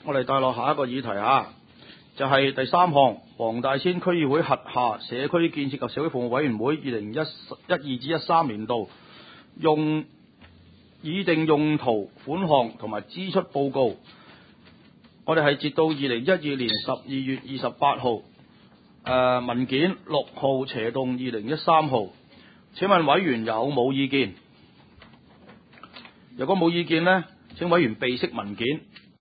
我哋帶落下一個議題就係第三項，黃大仙區議會轄下社區建設及社會服務委員會2012-13年度議定用途款項同埋支出報告。我哋係截到2012年12月28號，文件6號斜動2013號。請問委員有冇意見？如果冇意見呢，請委員備悉文件。